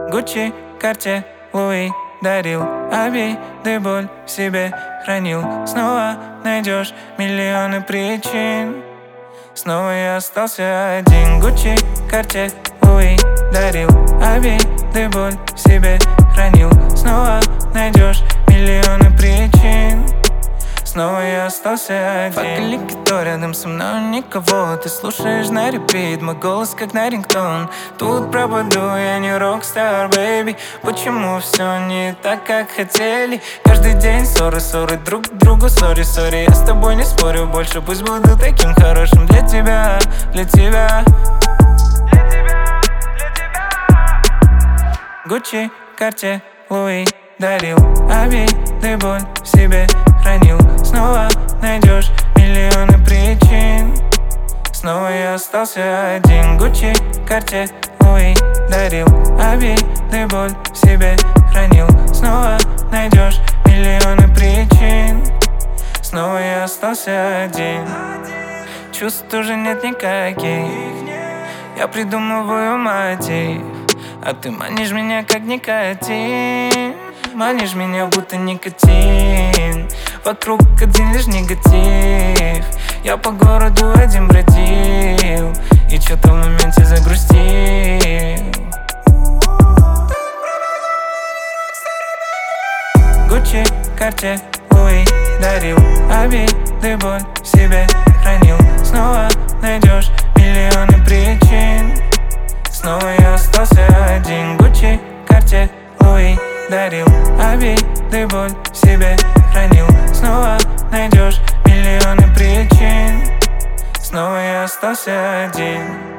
Гуччи, Карте, Луи дарил обиды, боль в себе хранил. Снова найдешь миллионы причин. Снова я остался один. Гуччи, Карте, Луи дарил обиды, боль в себе хранил. Снова найдешь миллионы причин. Снова я остался один. Факелик, кто рядом со мной, никого. Ты слушаешь на репит, мой голос как на рингтон. Тут пропаду, я не рокстар, бэйби. Почему все не так, как хотели? Каждый день ссоры, друг к другу, сори. Я с тобой не спорю больше, пусть буду таким хорошим для тебя, для тебя. Гуччи, Карте, Луи дарил обиды, боль в себе хранил. Снова найдешь миллионы причин. Снова я остался один. Гуччи, Карте, Луи дарил обиды, боль в себе хранил. Снова найдешь миллионы причин. Снова я остался один. Чувств уже нет никаких. Я придумываю мотив, а ты манишь меня как никотин. Манишь меня будто никотин. Вокруг один лишь негатив. Я по городу один бродил и что-то в моменте загрустил. Гуччи, Карте, Луи дарил обиды, боль в себе хранил. Снова найдешь миллионы причин. Снова я остался один. Гуччи, Карте, Луи дарил обиды, боль в себе хранил. Снова найдешь миллионы причин. Снова я остался один.